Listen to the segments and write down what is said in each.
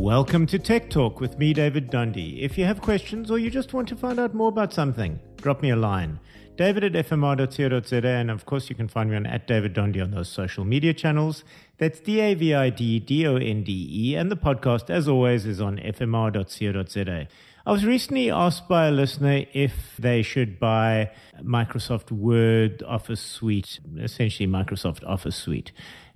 Welcome to Tech Talk with me, David Dundee. If you have questions or you just want to find out more about something, drop me a line. David@fmr.co.za, and of course you can find me on @DavidDonde on those social media channels. That's DavidDonde, and the podcast, as always, is on fmr.co.za. I was recently asked by a listener if they should buy Microsoft Word Office Suite, essentially Microsoft Office Suite.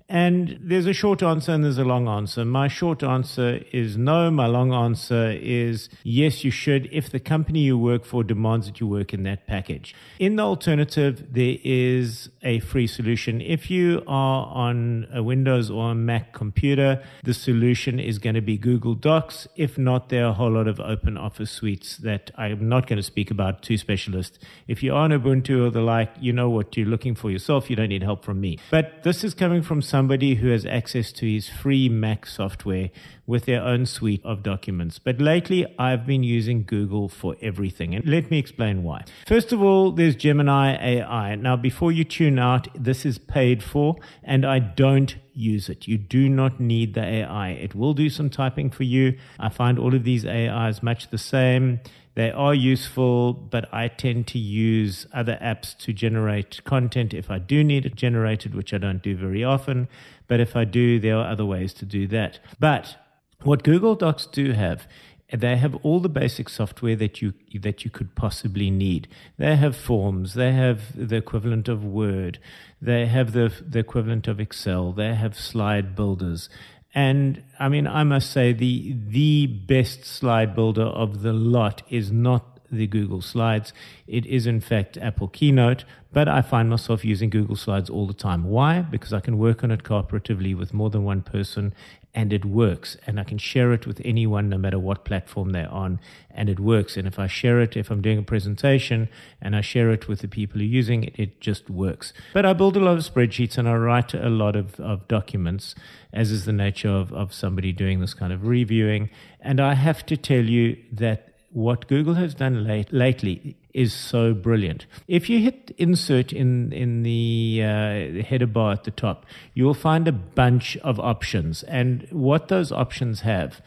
And there's a short answer and there's a long answer. My short answer is no. My long answer is yes, you should, if the company you work for demands that you work in that package. In the alternative, there is a free solution. If you are on a Windows or a Mac computer, the solution is going to be Google Docs. If not, there are a whole lot of open office suites that I'm not going to speak about, too specialist. If you're on Ubuntu or the like, you know what you're looking for yourself. You don't need help from me. But this is coming from somebody who has access to his free Mac software with their own suite of documents. But lately, I've been using Google for everything. And let me explain why. First of all, there's Gemini AI. Now, before you tune out, this is paid for, and I don't use it. You do not need the AI. It will do some typing for you. I find all of these AIs much the same. They are useful, but I tend to use other apps to generate content if I do need it generated, which I don't do very often. But if I do, there are other ways to do that. But what Google Docs do have, they have all the basic software that you could possibly need. They have forms. They have the equivalent of Word. They have the equivalent of Excel. They have slide builders. And I mean, I must say the best slide builder of the lot is not the Google Slides. It is, in fact, Apple Keynote, but I find myself using Google Slides all the time. Why? Because I can work on it cooperatively with more than one person, and it works. And I can share it with anyone, no matter what platform they're on, and it works. And if I share it, if I'm doing a presentation and I share it with the people who are using it, it just works. But I build a lot of spreadsheets and I write a lot of documents, as is the nature of somebody doing this kind of reviewing. And I have to tell you that what Google has done lately is so brilliant. If you hit insert in the header bar at the top, you will find a bunch of options. And what those options have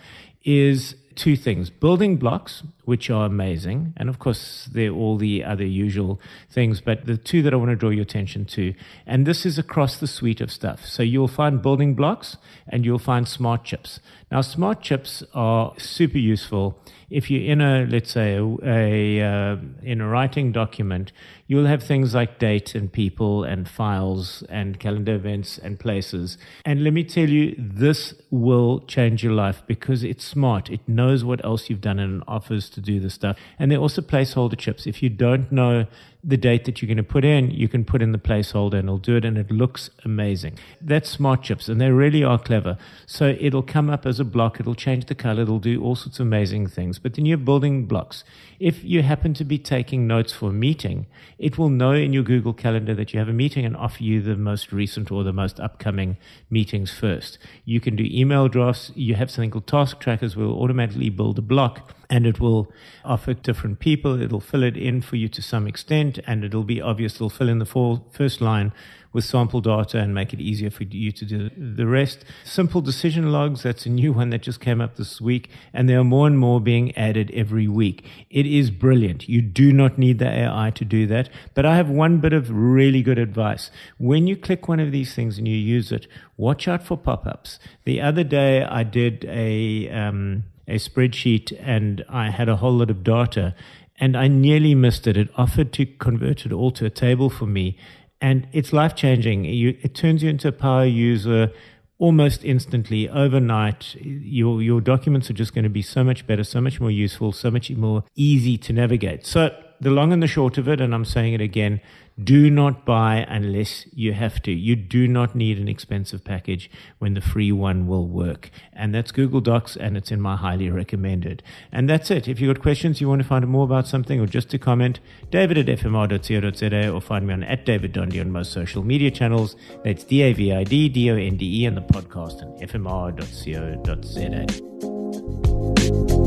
is two things: building blocks, which are amazing. And of course, they're all the other usual things, but the two that I want to draw your attention to, and this is across the suite of stuff. So you'll find building blocks and you'll find smart chips. Now, smart chips are super useful. If you're in let's say, in a writing document, you'll have things like date and people and files and calendar events and places. And let me tell you, this will change your life because it's smart. It knows what else you've done in an office to do this stuff. And they're also placeholder chips. If you don't know the date that you're going to put in, you can put in the placeholder and it'll do it, and it looks amazing. That's smart chips, and they really are clever. So it'll come up as a block, it'll change the color, it'll do all sorts of amazing things. But then you have building blocks. If you happen to be taking notes for a meeting, it will know in your Google Calendar that you have a meeting and offer you the most recent or the most upcoming meetings first. You can do email drafts. You have something called task trackers where it will automatically build a block, and it will offer different people. It'll fill it in for you to some extent, and it'll be obvious. It'll fill in the first line with sample data and make it easier for you to do the rest. Simple decision logs, that's a new one that just came up this week, and there are more and more being added every week. It is brilliant. You do not need the AI to do that, but I have one bit of really good advice. When you click one of these things and you use it, watch out for pop-ups. The other day I did a spreadsheet and I had a whole lot of data and I nearly missed it. It offered to convert it all to a table for me, and it's life-changing. It turns you into a power user almost instantly, overnight. Your documents are just going to be so much better, so much more useful, so much more easy to navigate. So the long and the short of it, and I'm saying it again, do not buy unless you have to. You do not need an expensive package when the free one will work. And that's Google Docs, and it's in my highly recommended. And that's it. If you've got questions, you want to find out more about something, or just to comment, david@fmr.co.za, or find me on @DavidDonde on most social media channels. That's DavidDonde, and the podcast on fmr.co.za.